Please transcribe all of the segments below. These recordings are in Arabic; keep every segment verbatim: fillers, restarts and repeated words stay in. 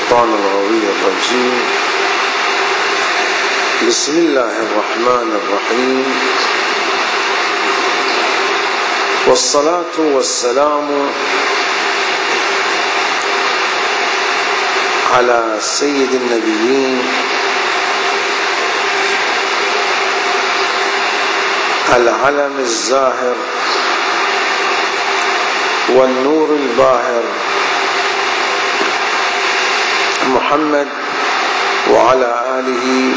الشيطان الغوي الرجيم. بسم الله الرحمن الرحيم، والصلاة والسلام على سيد النبيين العلم الزاهر والنور الباهر محمد وعلى آله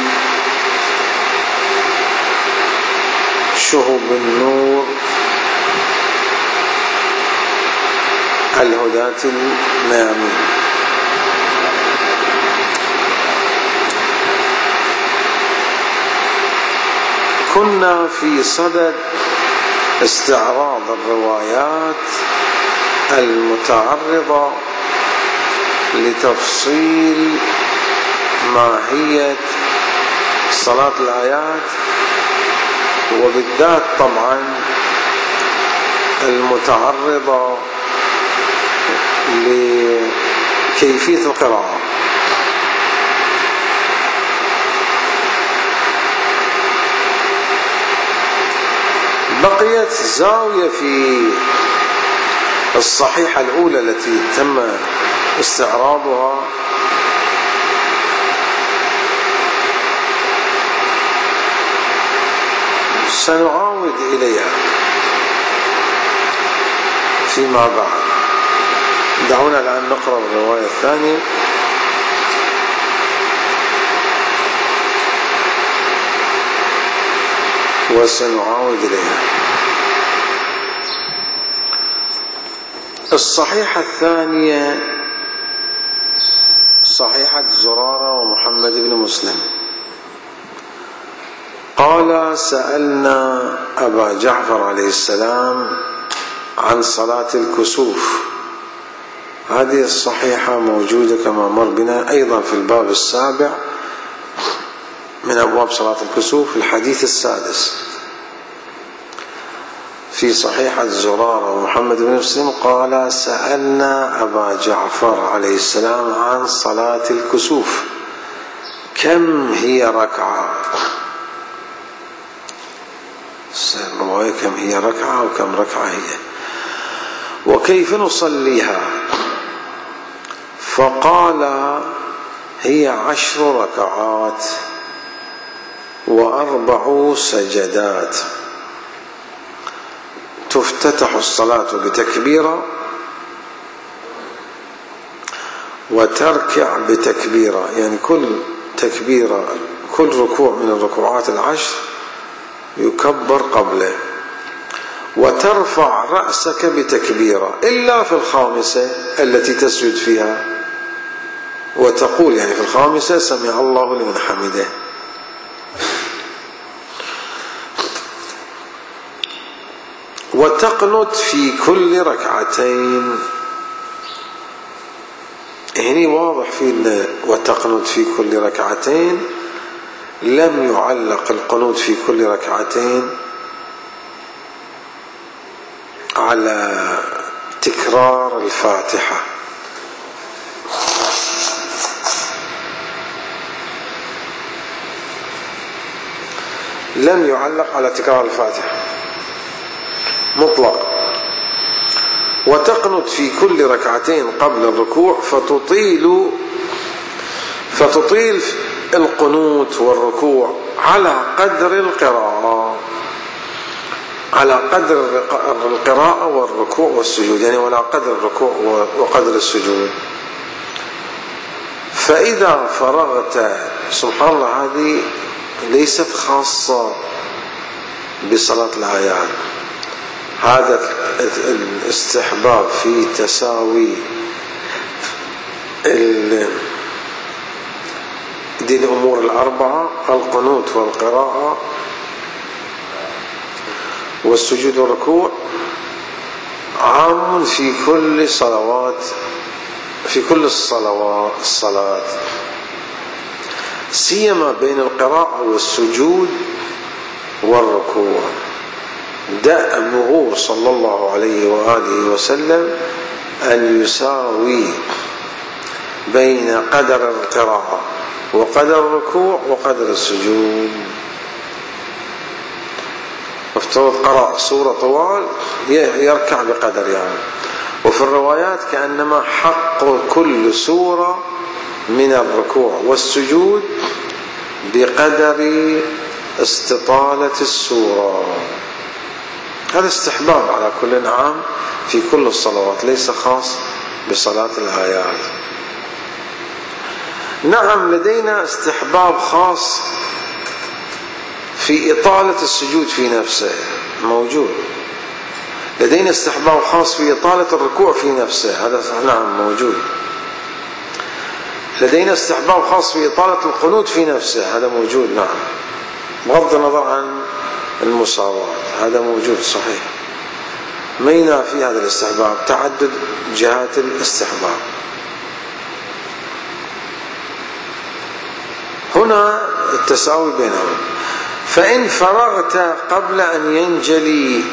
شهب النور الهداة الميامين. كنا في صدد استعراض الروايات المتعرضة لتفصيل ماهية صلاة الآيات، وبالذات طبعا المتعرضة لكيفية القراءة. بقيت زاوية في الصحيحة الأولى التي تم استعراضها، سنعاود إليها فيما بعد. دعونا الآن نقرأ الرواية الثانية. وسنعاود إليها. الصحيحة الثانية صحيحة زرارة ومحمد بن مسلم. قال: سألنا أبا جعفر عليه السلام عن صلاة الكسوف. هذه الصحيحة موجودة كما مر بنا أيضا في الباب السابع من أبواب صلاة الكسوف، الحديث السادس في صحيحة زرارة ومحمد بن مسلم. قال: سألنا أبا جعفر عليه السلام عن صلاة الكسوف كم هي ركعة. الرواية كم هي ركعة وكم ركعة هي، وكيف نصليها. فقال: هي عشر ركعات وأربع سجدات. تفتتح الصلاة بتكبيرة وتركع بتكبيرة، يعني كل تكبيرة كل ركوع من الركوعات العشر يكبر قبله، وترفع رأسك بتكبيرة إلا في الخامسة التي تسجد فيها، وتقول يعني في الخامسة: سمع الله لمن حمده. وتقنت في كل ركعتين. هنا واضح في وتقنت في كل ركعتين، لم يعلق القنوت في كل ركعتين على تكرار الفاتحة، لم يعلق على تكرار الفاتحة مطلق. وتقنت في كل ركعتين قبل الركوع فتطيل فتطيل القنوت والركوع على قدر القراءة على قدر القراءة والركوع والسجود، يعني ولا قدر الركوع وقدر السجود. فإذا فرغت، سبحان الله، هذه ليست خاصة بصلاة الآيات، هذا الاستحباب في تساوي دي الأمور الأربعة: القنوت والقراءة والسجود والركوع، عام في كل صلوات في كل الصلوات الصلاة، سيما بين القراءة والسجود والركوع. دأبه صلى الله عليه وآله وسلم أن يساوي بين قدر القراءة وقدر الركوع وقدر السجود. افترض قرأ سورة طوال يركع بقدر يعني، وفي الروايات كأنما حق كل سورة من الركوع والسجود بقدر استطالة السورة. هذا استحباب على كل عام في كل الصلوات، ليس خاص بصلاة الآيات. نعم لدينا استحباب خاص في إطالة السجود في نفسه موجود، لدينا استحباب خاص في إطالة الركوع في نفسه، هذا نعم موجود. لدينا استحباب خاص في إطالة القنوت في نفسه، هذا موجود نعم، بغض النظر عن المساواة، هذا موجود صحيح. ما ينافي هذا الاستحباب تعدد جهات الاستحباب. هنا التساوي بينهم. فإن فرغت قبل أن ينجلي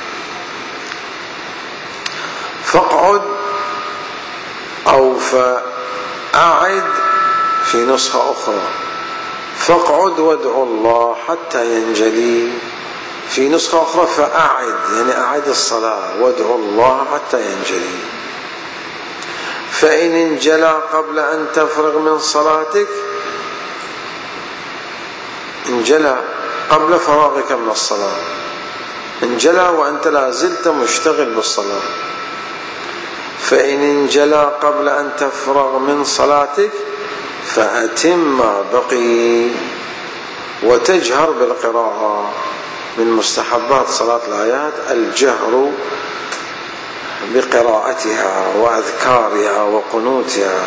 فاقعد أو فأعد، في نسخة أخرى فاقعد وادعو الله حتى ينجلي، في نسخة أخرى فأعد يعني أعد الصلاة وادعو الله حتى ينجلي. فإن انجلى قبل أن تفرغ من صلاتك، انجلى قبل فراغك من الصلاة، انجلى وأنت لا زلت مشتغل بالصلاة. فإن انجلى قبل أن تفرغ من صلاتك فأتم ما بقي، وتجهر بالقراءة. من مستحبات صلاة الآيات الجهر بقراءتها وأذكارها وقنوتها.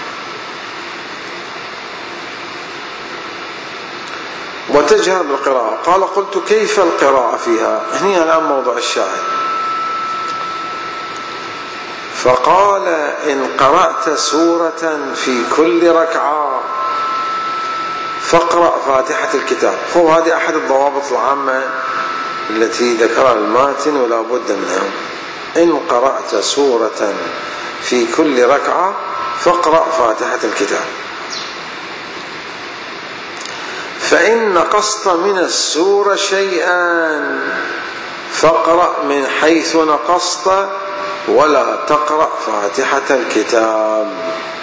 وتجهر بالقراءة. قال قلت كيف القراءة فيها؟ هنا الآن موضوع الشاهد. فقال إن قرأت سورة في كل ركعة فاقرأ فاتحة الكتاب. هو هذه أحد الضوابط العامة التي ذكرها الماتن ولا بد منها. إن قرأت سورة في كل ركعة فاقرأ فاتحة الكتاب. فإن نقصت من السورة شيئا فاقرأ من حيث نقصت ولا تقرأ فاتحة الكتاب.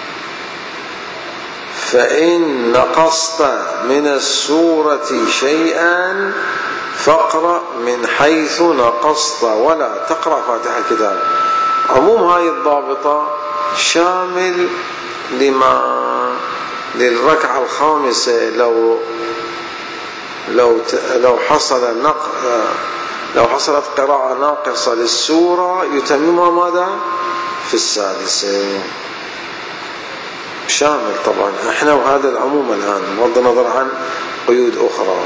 فإن نقصت من السورة شيئا فاقرأ من حيث نقصت ولا تقرأ فاتحة الكتاب. عموم هاي الضابطة شامل لما للركعة الخامسة. لو لو لو حصل نق لو حصلت قراءة ناقصة للسورة يتممها ماذا؟ في السادسة. شامل طبعا، احنا وهذا العموم الآن بغض النظر عن قيود أخرى.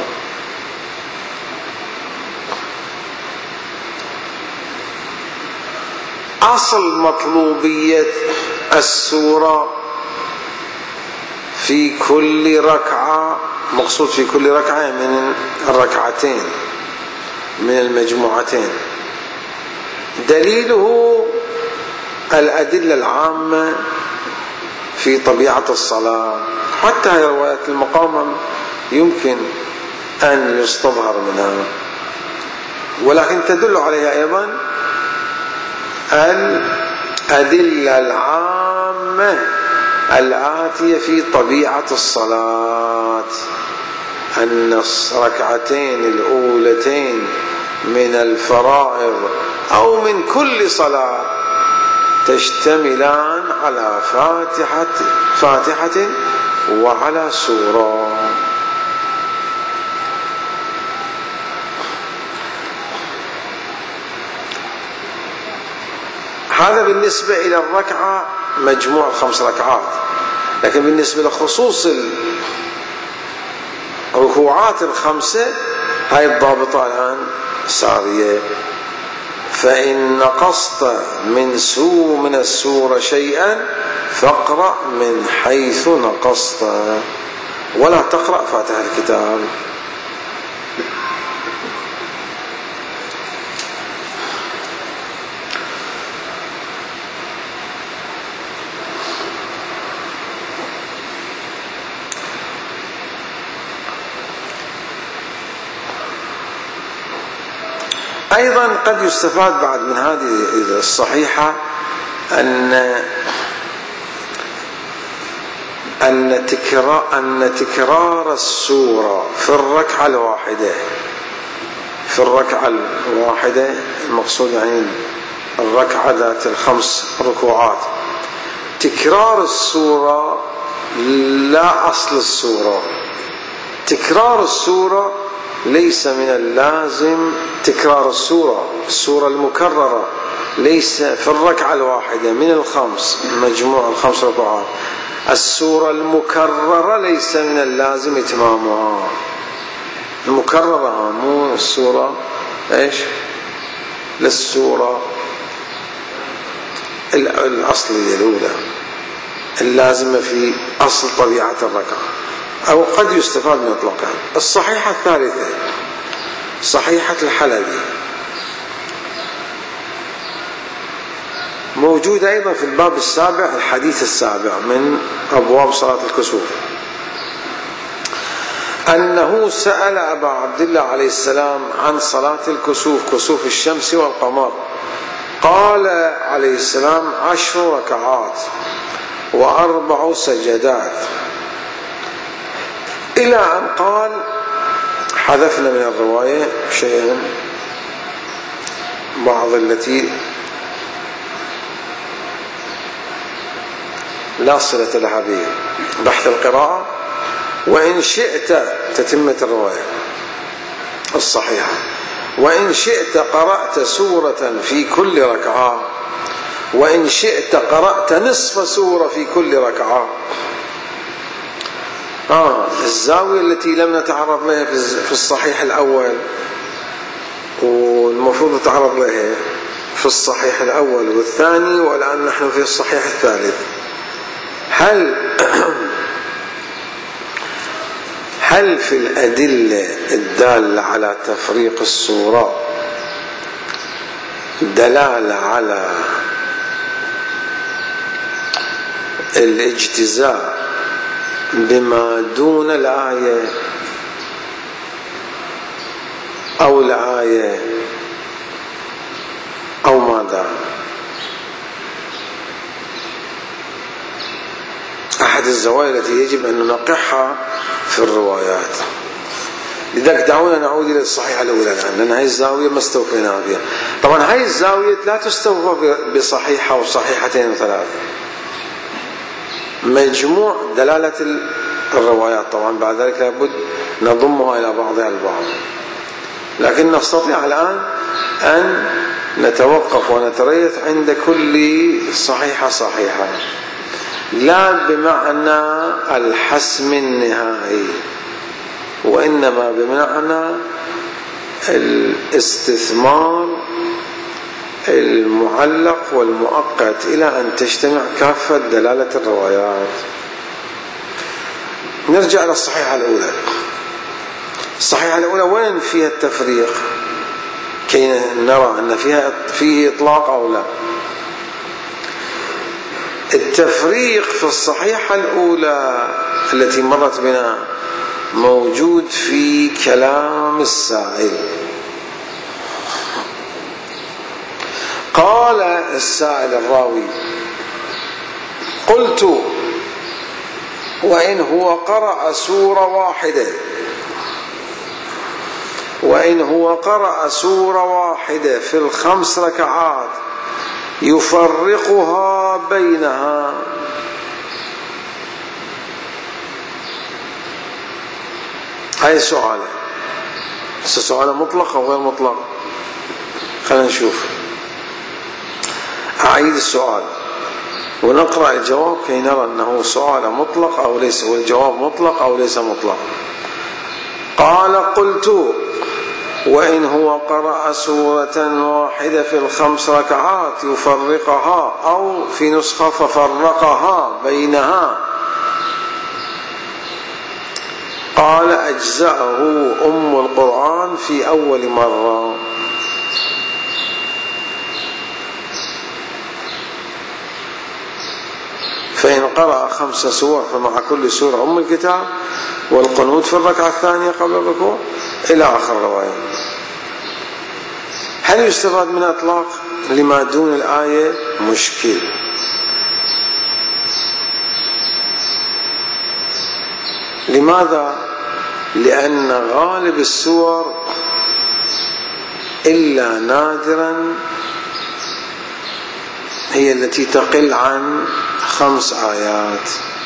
أصل مطلوبية السورة في كل ركعة، مقصود في كل ركعة من الركعتين من المجموعتين، دليله الأدلة العامة في طبيعة الصلاة. حتى هي روايات المقام يمكن أن يستظهر منها، ولكن تدل عليها أيضا الأدلة العامة الآتية في طبيعة الصلاة، أن الركعتين الأولتين من الفرائض أو من كل صلاة تشتملان على فاتحة فاتحة وعلى سورة. هذا بالنسبة إلى الركعة مجموع الخمس ركعات. لكن بالنسبة لخصوص الركوعات الخمسة هاي الضابطة الآن سارية. فإن نقصت من سو من السورة شيئا فاقرأ من حيث نقصت ولا تقرأ فاتحة الكتاب. أيضا قد يستفاد بعد من هذه الصحيحة أن أن تكرار أن تكرار السورة في الركعة الواحدة في الركعة الواحدة المقصود يعني الركعة ذات الخمس ركوعات، تكرار السورة لا أصل السورة. تكرار السورة ليس من اللازم تكرار السورة السورة المكررة ليس في الركعة الواحدة من الخمس مجموع الخمس ركوعات. السورة المكررة ليس من اللازم إتمامها، المكررة مو السورة إيش للسورة الأصلية الأولى اللازمة في أصل طبيعة الركعة، أو قد يستفاد من إطلاقها. الصحيحة الثالثة صحيحة الحلبي موجود أيضا في الباب السابع الحديث السابع من أبواب صلاة الكسوف، أنه سأل أبا عبد الله عليه السلام عن صلاة الكسوف كسوف الشمس والقمر، قال عليه السلام عشر ركعات وأربع سجدات، إلى أن قال حذفنا من الرواية شيئا بعض التي لا صلة لها به بحث القراءة. وإن شئت تتمة الرواية الصحيحة وإن شئت قرأت سورة في كل ركعة وإن شئت قرأت نصف سورة في كل ركعة. آه الزاوية التي لم نتعرض لها في الصحيح الأول والمفروض نتعرض لها في الصحيح الأول والثاني، والآن نحن في الصحيح الثالث. هل هل في الأدلة الدالة على تفريق السورة دلالة على الاجتزاء بما دون الآية أو الآية أو ماذا؟ أحد الزوايا التي يجب أن ننقحها في الروايات. لذلك دعونا نعود إلى الصحيحة الأولى الآن، لأن هذه الزاوية ما استوفيناها فيها. طبعا هذه الزاوية لا تستوفى بصحيحة وصحيحتين وثلاث، مجموع دلالة الروايات. طبعا بعد ذلك لابد نضمها إلى بعضها البعض، لكن نستطيع الآن أن نتوقف ونتريث عند كل صحيحة صحيحة، لا بمعنى الحسم النهائي، وإنما بمعنى الاستثمار المعلق والمؤقت إلى أن تجتمع كافة دلالة الروايات. نرجع إلى الصحيحة الأولى. الصحيحة الأولى وين فيها التفريق كي نرى أن فيها فيه إطلاق أو لا؟ التفريق في الصحيحة الأولى التي مرت بنا موجود في كلام السائل. قال السائل الراوي: قلت وإن هو قرأ سورة واحدة وإن هو قرأ سورة واحدة في الخمس ركعات يفرقها بينها، هاي سؤاله. سؤال مطلق أو غير مطلق؟ خلينا نشوف. أعيد السؤال ونقرأ الجواب كي نرى أنه سؤال مطلق أو ليس، والجواب مطلق أو ليس مطلق. قال: قلت وإن هو قرأ سورة واحدة في الخمس ركعات يفرقها، أو في نسخة ففرقها بينها. قال: أجزأه أم القرآن في أول مرة. فإن قرأ خمس سور فمع كل سورة أم الكتاب، والقنوت في الركعة الثانية قبل الركوع، إلى آخر الرواية. هل يستفاد من إطلاق لما دون الآية؟ مشكل. لماذا؟ لأن غالب السور إلا نادرا هي التي تقل عن خمس آيات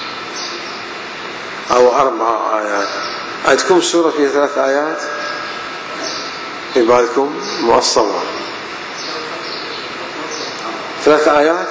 أو أربع آيات. عندكم سورة فيها ثلاث آيات في بالكم مؤصلة ثلاث آيات؟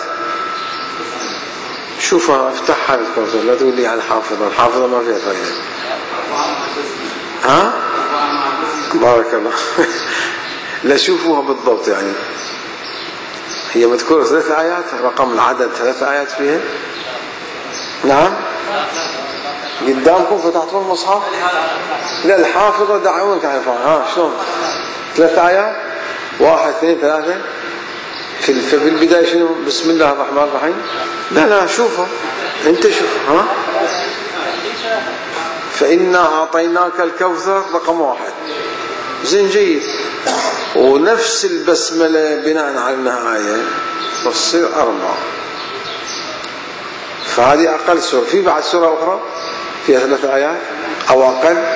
شوفها افتحها للكوثر، لا تقول لي على الحافظة، الحافظة ما فيها ثلاث آيات. ها؟ بارك الله. لا شوفوها بالضبط، يعني هي مذكورة ثلاث آيات، رقم العدد ثلاث آيات فيها. نعم قدامكم فتحتوا المصحف؟ لا الحافظة دعونك عن الفاظ. ها شلون؟ ثلاث آيات، واحد اثنين ثلاثة. في في البداية شنو؟ بسم الله الرحمن الرحيم. لا لا شوفها انت، شوف. ها فإنا أعطيناك الكوثر رقم واحد، زين جيد. ونفس البسملة بناء على النهاية تصير أربعة، فهذه أقل سورة. في بعد سورة أخرى فيها ثلاث آيات أو أقل؟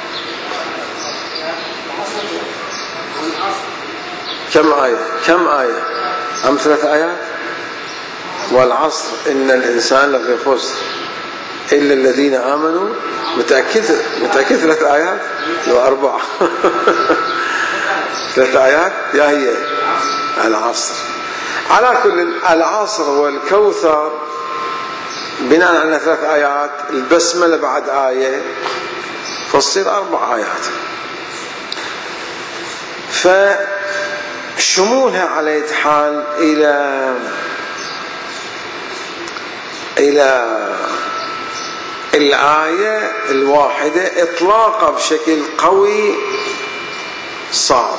كم آية؟ كم آية؟ أم ثلاث آيات؟ والعصر إن الإنسان لفي خسر إلا الذين آمنوا. متأكد متأكد ثلاث آيات لو أربعة؟ ثلاث آيات يا هي العصر. على كل العصر والكوثر بناء على ثلاث آيات، البسملة بعد آية، فتصير أربع آيات. فشمولها على حال إلى إلى الآية الواحدة إطلاقها بشكل قوي صعب،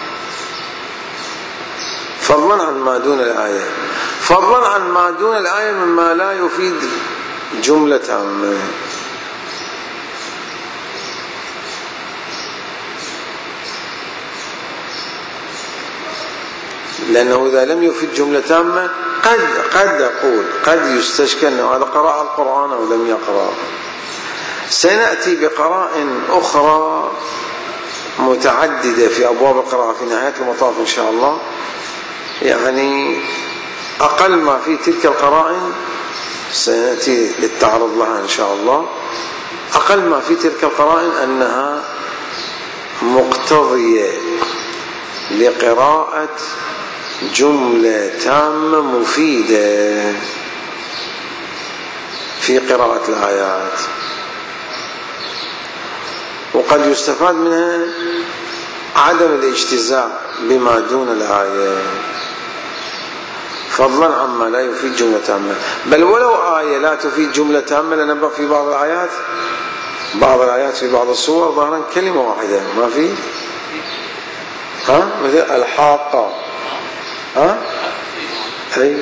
فضلا عن ما دون الآية. فضلا عن ما دون الآية مما لا يفيد جملة تامة. لأنه إذا لم يفيد جملة تامة قد قد أقول قد يستشكل أنه هذا قرأ القرآن أو لم يقرأ. سنأتي بقراء أخرى متعددة في أبواب القراءة في نهاية المطاف إن شاء الله. يعني أقل ما في تلك القرائن سنأتي للتعرض لها إن شاء الله. أقل ما في تلك القرائن أنها مقتضية لقراءة جملة تامة مفيدة في قراءة الآيات، وقد يستفاد منها عدم الاجتزاء بما دون الآية، فضلا عما لا يفيد جملة تامة. بل ولو آية لا تفيد جملة تامة لنبقى في بعض الآيات بعض الآيات في بعض السور ظاهرا كلمة واحدة ما في. ها مثل الحاقة، ها أي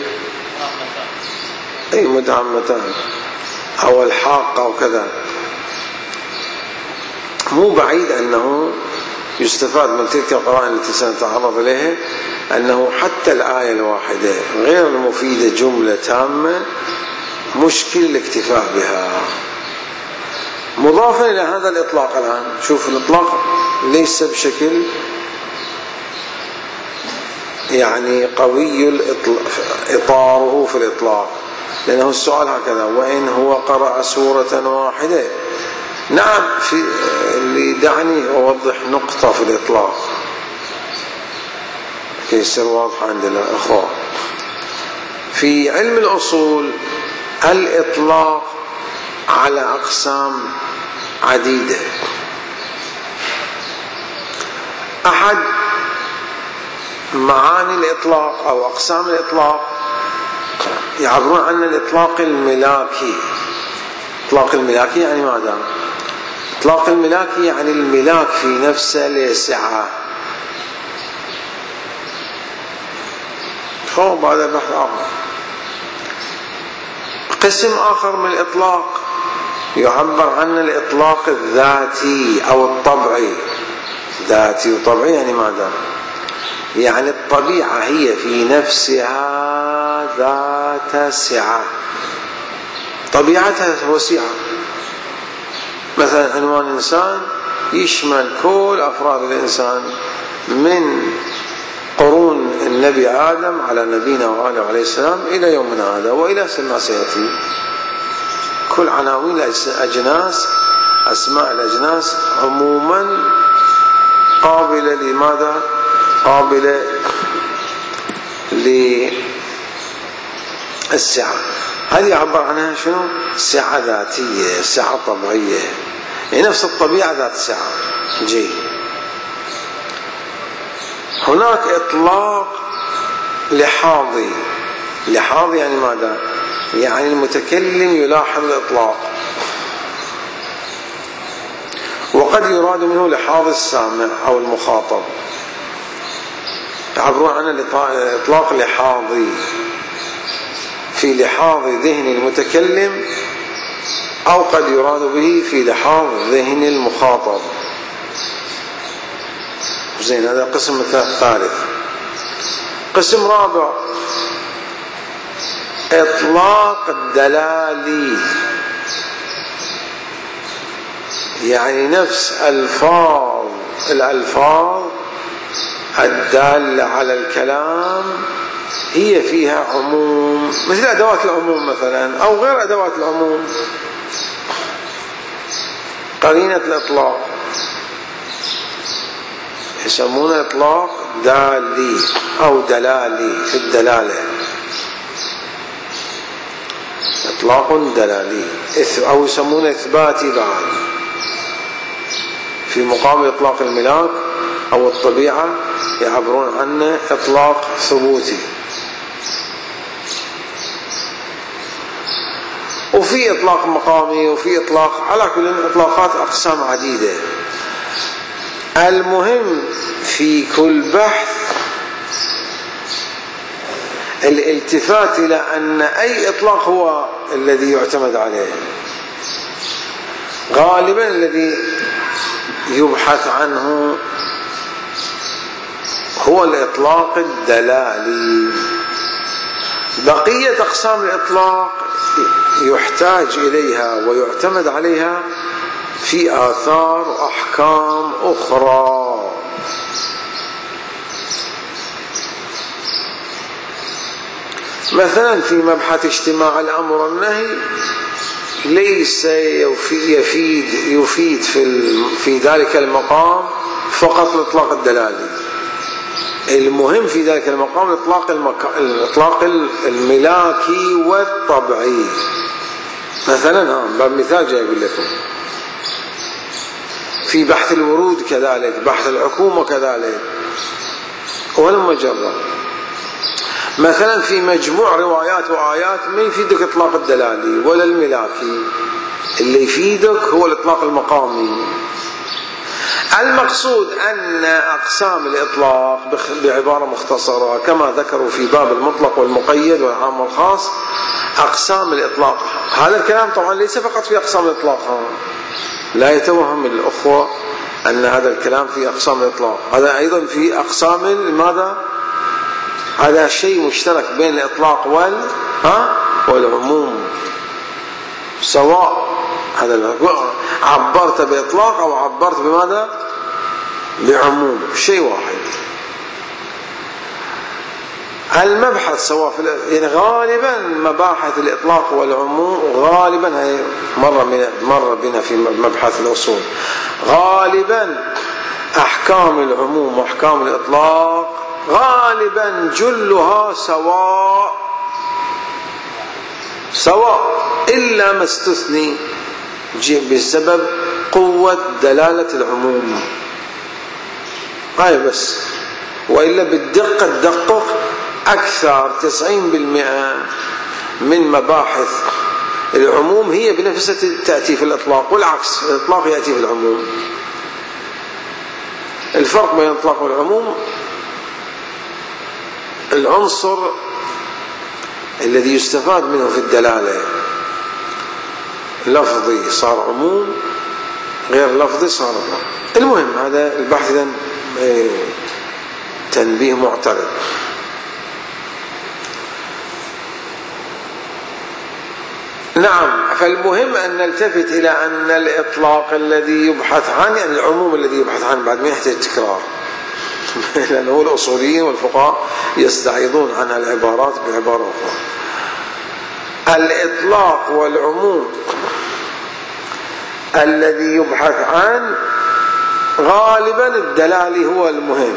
أي مدعمتان أو الحاقة وكذا. مو بعيد أنه يستفاد من تلك القرائن التي سنتعرض إليها أنه حتى الآية الواحدة غير المفيدة جملة تامة مشكل الاكتفاء بها. مضافا إلى هذا الإطلاق الآن، شوف الإطلاق ليس بشكل يعني قوي إطاره في الإطلاق، لأنه السؤال هكذا: وإن هو قرأ سورة واحدة. نعم، في اللي دعني أوضح نقطة في الإطلاق كي يصير واضح عند الأخوة. في علم الأصول الإطلاق على أقسام عديدة. أحد معاني الإطلاق أو أقسام الإطلاق يعبرون عن الإطلاق الملاكي. إطلاق الملاكي يعني ماذا؟ إطلاق الملاكي يعني الملاك في نفسه لسعة. خوف هذا بحث آخر. قسم آخر من الإطلاق يعبر عن الإطلاق الذاتي أو الطبعي. ذاتي وطبعي يعني ماذا؟ يعني الطبيعة هي في نفسها ذات سعة، طبيعتها وسيعة. مثلا عنوان إنسان يشمل كل أفراد الإنسان من قرون النبي آدم على نبينا وآله عليه السلام إلى يومنا هذا وإلى ما سيأتي. كل عناوين الأجناس، أسماء الأجناس عموما قابلة لماذا؟ قابلة للسعة. هذه يعبر عنها شنو؟ سعة ذاتية، سعة طبيعية، يعني نفس الطبيعة ذات سعة. جي هناك إطلاق لحاظي. لحاظي يعني ماذا؟ يعني المتكلم يلاحظ الإطلاق، وقد يراد منه لحاظ السامع أو المخاطب، يعبرون عنه الإطلاق لحاظي، في لحاظ ذهن المتكلم، أو قد يراد به في لحاظ ذهن المخاطب. زين، هذا قسم ثالث. قسم رابع إطلاق الدلالي، يعني نفس ألفاظ الألفاظ الدالة على الكلام هي فيها عموم، مثل أدوات العموم مثلا أو غير أدوات العموم. قرينة الإطلاق يسمونه إطلاق دالي أو دلالي، في الدلالة إطلاق دلالي، أو يسمونه إثباتي بعد، في مقابل إطلاق الملاك أو الطبيعة يعبرون عنه إطلاق ثبوتي. وفي إطلاق مقامي، وفي إطلاق، على كل إطلاقات أقسام عديدة. المهم في كل بحث الالتفات إلى أن أي إطلاق هو الذي يعتمد عليه. غالبا الذي يبحث عنه هو الإطلاق الدلالي. بقية أقسام الإطلاق يحتاج إليها ويعتمد عليها في آثار وأحكام أخرى. مثلا في مبحث اجتماع الأمر والنهي ليس يفيد يفيد في في ذلك المقام فقط الإطلاق الدلالي. المهم في ذلك المقام الإطلاق المك... الإطلاق الملاكي والطبعي. مثلا ها باب مثال جاي أقول لكم، في بحث الورود كذلك، بحث الحكومة كذلك، ولما جرب. مثلا في مجموع روايات وآيات ما يفيدك إطلاق الدلالي ولا الملاكي، اللي يفيدك هو الإطلاق المقامي. المقصود أن أقسام الإطلاق بعبارة مختصرة كما ذكروا في باب المطلق والمقيد والعام والخاص، أقسام الإطلاق. هذا الكلام طبعا ليس فقط في أقسام الإطلاق، لا يتوهم الأخوة أن هذا الكلام في أقسام الإطلاق، هذا أيضا في أقسام ماذا؟ هذا شيء مشترك بين الإطلاق وال ها والعموم، سواء هذا عبرت بإطلاق أو عبرت بماذا؟ بعموم، شيء واحد. المبحث سواء في يعني غالبا مباحث الإطلاق والعموم غالبا هي مر من مر بنا في مبحث الأصول، غالبا أحكام العموم وأحكام الإطلاق غالبا جلها سواء سواء إلا ما استثني بسبب قوة دلالة العموم، هاي بس. وإلا بالدقة تدقق أكثر تسعين بالمئة من مباحث العموم هي بنفسها تأتي في الإطلاق، والعكس الإطلاق يأتي في العموم. الفرق بين الإطلاق والعموم العنصر الذي يستفاد منه في الدلالة، لفظي صار عموم، غير لفظي صار عموم. المهم هذا البحث إذن تنبيه معترض. نعم، فالمهم أن نلتفت إلى أن الإطلاق الذي يبحث عنه، يعني العموم الذي يبحث عنه بعد ما يحتاج تكرار، لأنه الأصوليين والفقهاء يستعيضون عنها العبارات بعبارة أخرى. الإطلاق والعموم الذي يبحث عنه غالبا الدلالي هو المهم،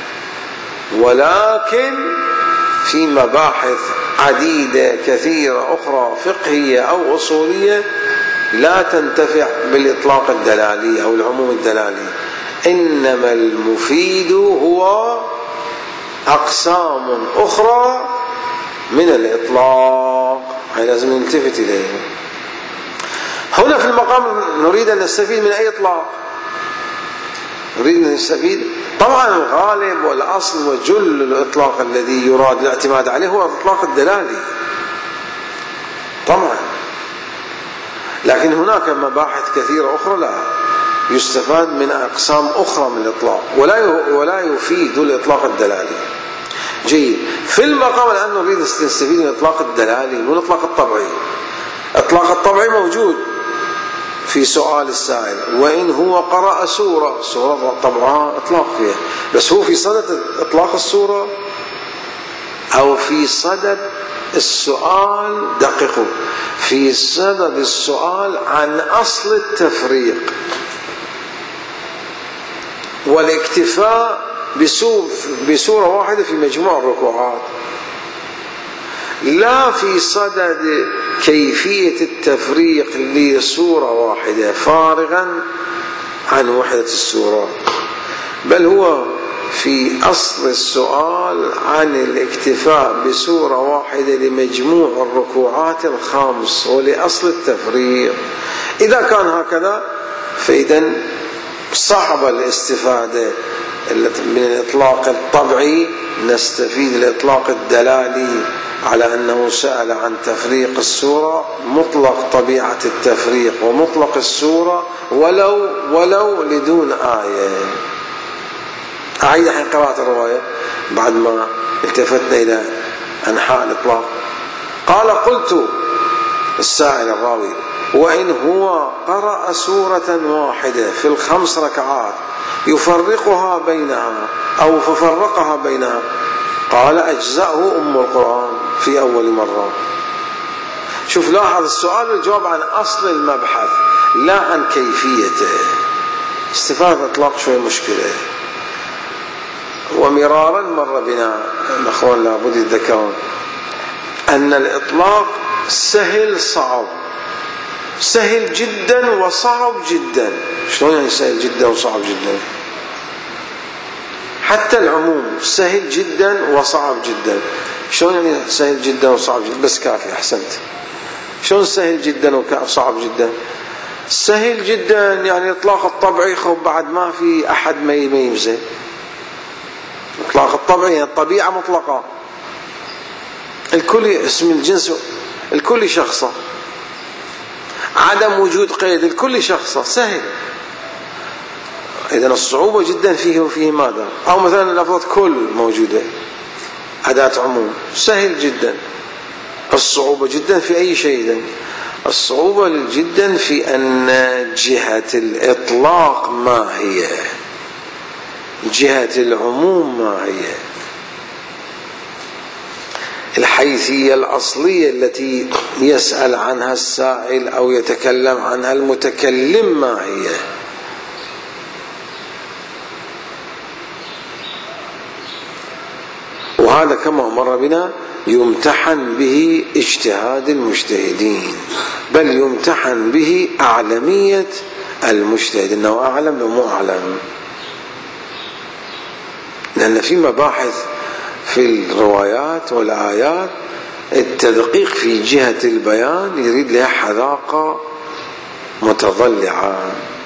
ولكن في مباحث عديدة كثيرة أخرى فقهية أو أصولية لا تنتفع بالإطلاق الدلالي أو العموم الدلالي، إنما المفيد هو أقسام أخرى من الإطلاق، هي لازم نلتفت إليه. هنا في المقام نريد أن نستفيد من أي إطلاق؟ نريد أن نستفيد طبعا الغالب والأصل وجل الإطلاق الذي يراد الاعتماد عليه هو الإطلاق الدلالي طبعا، لكن هناك مباحث كثيرة أخرى لا يستفاد من أقسام أخرى من الإطلاق، ولا ولا يفيد الإطلاق الدلالي. جيد، في المقام الآن نريد نستفيد من الإطلاق الدلالي والإطلاق الطبعي. الإطلاق الطبعي موجود في سؤال السائل، وإن هو قرأ سورة، سورة طبعها إطلاق فيها، بس هو في صدد إطلاق السورة أو في صدد السؤال، دققوا، في صدد السؤال عن أصل التفريق والاكتفاء بسورة واحدة في مجموع الركوعات، لا في صدد كيفية التفريق لسورة واحدة فارغا عن وحدة السورة، بل هو في أصل السؤال عن الاكتفاء بسورة واحدة لمجموع الركوعات الخمس ولأصل التفريق. إذا كان هكذا فإذا صعب الاستفادة من الإطلاق الطبعي، نستفيد الإطلاق الدلالي على أنه سأل عن تفريق السورة، مطلق طبيعة التفريق ومطلق السورة ولو ولو لدون آية. أعيد الحين قراءة الرواية بعد ما التفتنا إلى أنحاء الإطلاق. قال: قلت السائل الراوي: وإن هو قرأ سورة واحدة في الخمس ركعات يفرقها بينها أو ففرقها بينها، قال: أجزأه أم القرآن في أول مرة. شوف، لاحظ السؤال والجواب عن أصل المبحث لا عن كيفيته. استفادة إطلاق شوي مشكلة، ومرارا مر بنا الأخوان لابد يتذكرون أن الإطلاق سهل صعب، سهل جدا وصعب جدا. شلون يعني سهل جدا وصعب جدا؟ حتى العموم سهل جدا وصعب جدا. شلون يعني سهل جدا وصعب جدا؟ بس كافي، أحسنت. شلون سهل جدا وصعب جدا؟ سهل جدا يعني إطلاق الطبعي خب بعد ما في أحد ما يميزه. إطلاق الطبعي يعني الطبيعة مطلقة، الكل اسم الجنس، الكل شخصة، عدم وجود قيد، الكل شخصة، سهل. إذن الصعوبة جدا فيه وفيه ماذا؟ أو مثلا لفظة كل موجودة، أداة عموم، سهل جدا. الصعوبة جدا في أي شيء؟ الصعوبة جدا في أن جهة الإطلاق ما هي، جهة العموم ما هي، الحيثية الأصلية التي يسأل عنها السائل أو يتكلم عنها المتكلم ما هي. وهذا كما مر بنا يمتحن به اجتهاد المجتهدين، بل يمتحن به أعلمية المجتهد، إنه أعلم ومو أعلم. لأن في مباحث في الروايات والآيات التدقيق في جهة البيان يريد لها حذاقة متضلعة.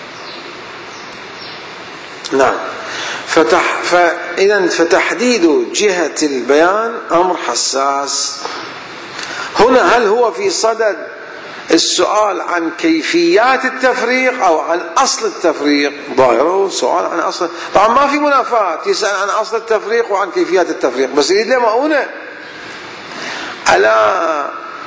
نعم، فتح فإذا فتحديد جهة البيان أمر حساس. هنا هل هو في صدد السؤال عن كيفيات التفريق أو عن أصل التفريق ظاهره سؤال عن أصل. طبعا ما في منافاة، يسأل عن أصل التفريق وعن كيفيات التفريق، بس يريد له مؤونة. ألا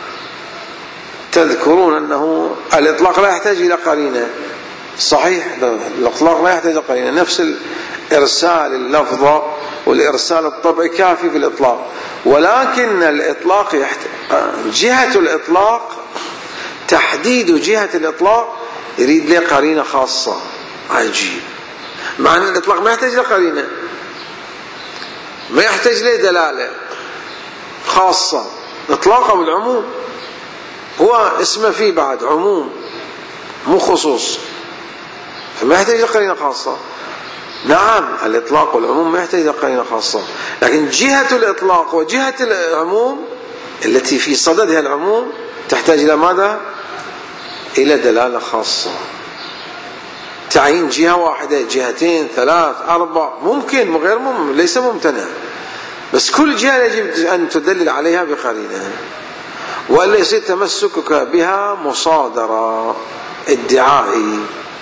تذكرون أنه الإطلاق لا يحتاج إلى قرينة؟ صحيح، الإطلاق لا يحتاج إلى قرينة، نفس الإرسال اللفظة والإرسال الطبعي كافي في الإطلاق، ولكن الإطلاق يحتاج جهة الإطلاق، تحديد جهة الإطلاق يريد له قرينة خاصة. عجيب، مع أن الإطلاق ما يحتاج لقرينة، ما يحتاج له دلالة خاصة، إطلاقه بالعموم، هو اسمه فيه بعد عموم مو خصوص، فما يحتاج لقرينة خاصة. نعم الإطلاق والعموم ما يحتاج لقرينة خاصة، لكن جهة الإطلاق وجهة العموم التي في صددها العموم تحتاج إلى ماذا؟ إلى دلالة خاصة. تعيين جهة واحدة، جهتين، ثلاث، أربع، ممكن غير ممكن، ليس ممتنع، بس كل جهة يجب أن تدلل عليها بقرينة، وإلا يصير تمسكك بها مصادرة ادعائي.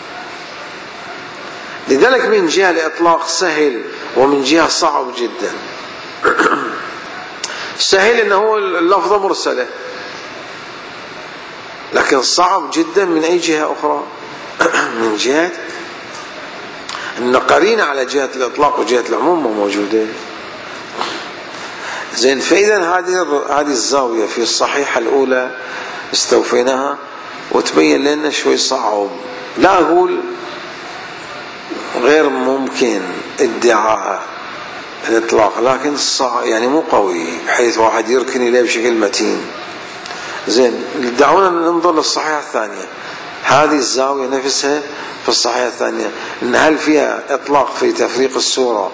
لذلك من جهة الإطلاق سهل، ومن جهة صعب جدا. سهل أنه اللفظة مرسلة، لكن صعب جدا من أي جهة أخرى. من جهة أن قرينة على جهة الإطلاق وجهة العموم موجودة. زين، فإذا هذه هذه الزاوية في الصحيحة الأولى استوفيناها، وتبين لنا شوي صعب، لا أقول غير ممكن ادعاء الإطلاق، لكن صعب يعني مو قوي بحيث واحد يركن إليه بشكل متين. زين، دعونا ننظر للصحيحة الثانية، هذه الزاوية نفسها في الصحيحة الثانية، إن هل فيها إطلاق في تفريق السورة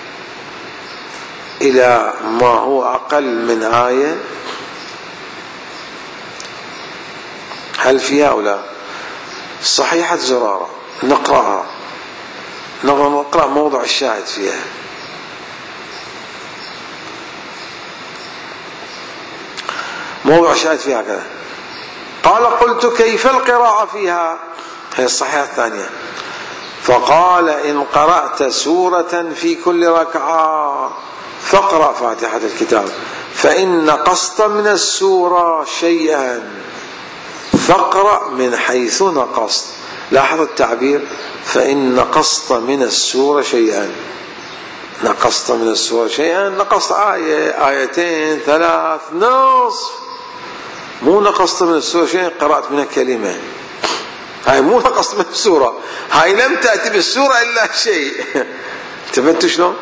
إلى ما هو أقل من آية؟ هل فيها أو لا؟ صحيحة زرارة نقرأها، نقرأ موضع الشاهد فيها. موضع الشاهد فيها كذا: قال قلت كيف القراءة فيها؟ هي الصحيحة الثانية. فقال إن قرأت سورة في كل ركعة فاقرأ فاتحة الكتاب، فإن نقصت من السورة شيئا فاقرأ من حيث نقصت. لاحظ التعبير، فإن نقصت من السورة شيئا، نقصت من السورة شيئا، نقصت آية، آيتين، ثلاث، نصف، مو نقصت من السورة شيئا قرأت منها كلمة. هاي مو نقصت من السورة، هاي لم تأتي بالسورة إلا شيء. تفهمتوا شلون؟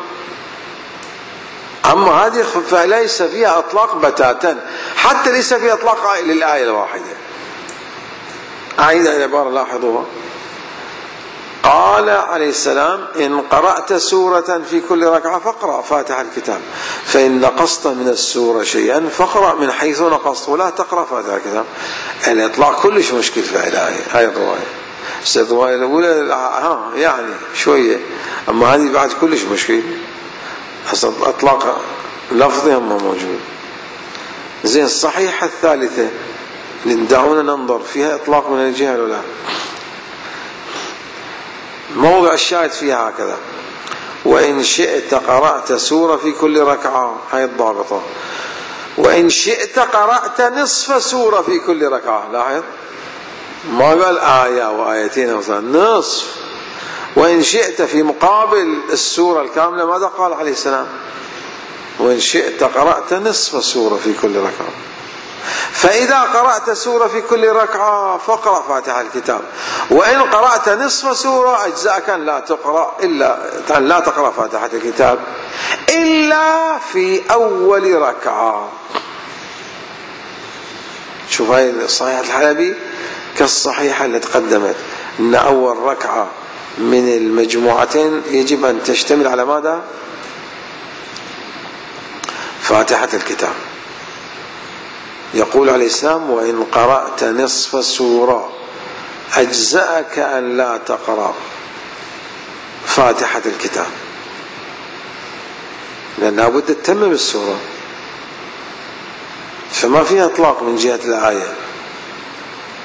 أما هذه فليس فيها إطلاق بتاتا، حتى ليس فيها إطلاق للآية الواحدة. أعيد العبارة، لاحظوها. قال عليه السلام: إن قرأت سورة في كل ركعة فاقرأ فاتحة الكتاب، فإن نقصت من السورة شيئا فاقرأ من حيث نقصت، ولا تقرأ فاتحة الكتاب. الإطلاق كلش مشكل في الآية، هاي الرواية. الرواية الأولى ها يعني شوية، أما هذه بعد كلش مشكل، أصلا أطلاق لفظها ما موجود. زين، الصحيحة الثالثة دعونا ننظر فيها إطلاق من الجهة الأولى. موضع الشاهد فيها هكذا: وإن شئت قرأت سورة في كل ركعة، هاي الضابطة. وإن شئت قرأت نصف سورة في كل ركعة. لاحظ، ما قال آية وآيتين أو ثلاث، نصف. وإن شئت في مقابل السورة الكاملة ماذا قال عليه السلام؟ وإن شئت قرأت نصف سورة في كل ركعة. فإذا قرأت سورة في كل ركعة فاقرأ فاتحة الكتاب، وإن قرأت نصف سورة أجزاءك أن لا تقرأ إلا أن لا تقرأ فاتحة الكتاب إلا في أول ركعة. شوف هاي الصحيحة الحلبي كالصحيحة اللي تقدمت، إن أول ركعة من المجموعتين يجب أن تشتمل على ماذا؟ فاتحة الكتاب. يقول عليه السلام: وإن قرأت نصف سورة أجزأك أن لا تقرأ فاتحة الكتاب، لأن لابد تتمم السورة، فما فيها إطلاق من جهة الآية.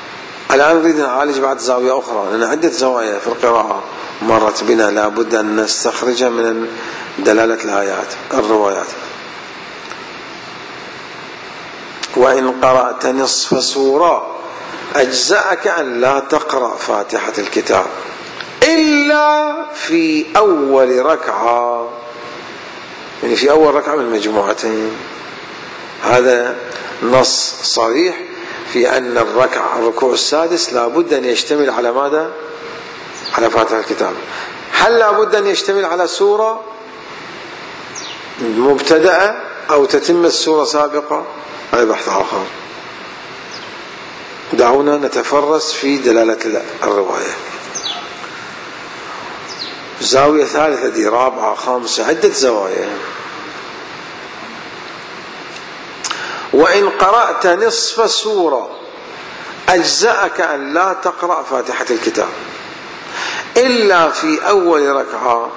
الآن نريد نعالج بعد زاوية أخرى، لأن عدة زوايا في القراءة مرت بنا لابد أن نستخرجها من دلالة الآيات الروايات. وإن قرأت نصف سورة أجزأك أن لا تقرأ فاتحة الكتاب إلا في أول ركعة، يعني في أول ركعة من مجموعتين. هذا نص صريح في أن الركعة الركوع السادس لابد أن يشتمل على ماذا؟ على فاتحة الكتاب. هل لابد أن يشتمل على سورة مبتدأة أو تتم السورة سابقة؟ هذا بحث آخر. دعونا نتفرس في دلالة الرواية. زاوية ثالثة دي رابعة خامسة عدة زوايا. وإن قرأت نصف سورة أجزأك أن لا تقرأ فاتحة الكتاب إلا في أول ركعة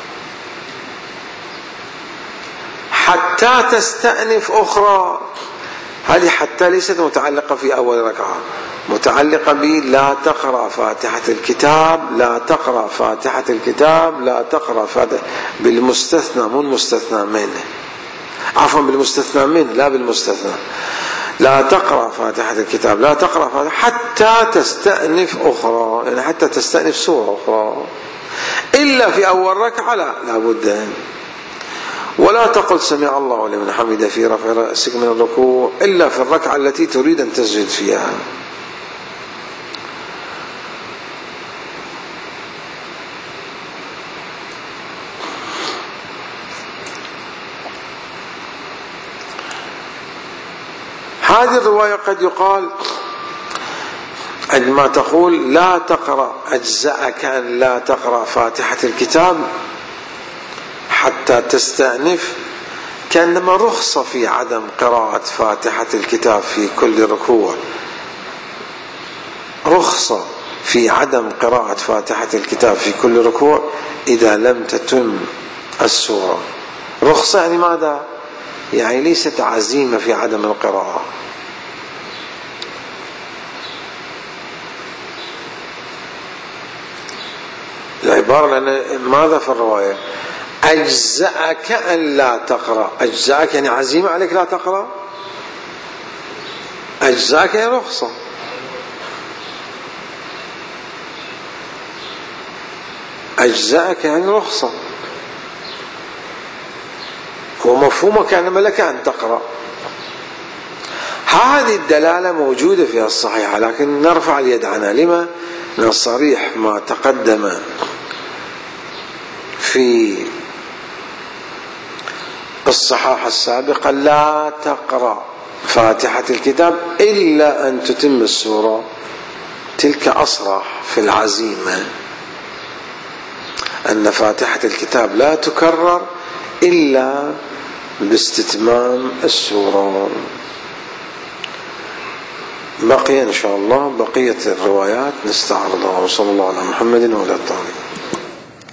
حتى تستأنف أخرى. هذه حتى ليست متعلقة في أول ركعة، متعلقة ب لا تقرأ فاتحة الكتاب، لا تقرأ فاتحة الكتاب، لا تقرأ فاتحة بالمستثنى، مو المستثنى منه، عفوا بالمستثنى منه لا بالمستثنى. لا تقرأ فاتحة الكتاب، لا تقرأ فاتحة حتى تستأنف أخرى، يعني حتى تستأنف سورة أخرى. إلا في أول ركعة لا لابد. ولا تقل سمع الله لمن حمده في رفع رأسك من الركوع إلا في الركعة التي تريد أن تسجد فيها. هذه الرواية قد يقال عندما تقول لا تقرأ أجزأك أن لا تقرأ فاتحة الكتاب حتى تستأنف، كأنما رخصة في عدم قراءة فاتحة الكتاب في كل ركوع، رخصة في عدم قراءة فاتحة الكتاب في كل ركوع إذا لم تتم السورة. رخصة يعني ماذا؟ يعني ليست عزيمة في عدم القراءة. العبارة لأن ماذا في الرواية؟ أجزأك أن لا تقرأ. أجزأك يعني عزيمة عليك لا تقرأ، أجزأك يعني رخصة. أجزأك يعني رخصة، ومفهومك أنما لك أن تقرأ. هذه الدلالة موجودة في الصحيحة، لكن نرفع اليد عنها. لما؟ من الصريح ما تقدم في الصحاحة السابقة لا تقرأ فاتحة الكتاب إلا أن تتم السورة. تلك أصرح في العزيمة أن فاتحة الكتاب لا تكرر إلا باستتمام السورة. بقي إن شاء الله بقية الروايات نستعرضها. وصلى الله على محمد وعلى آله.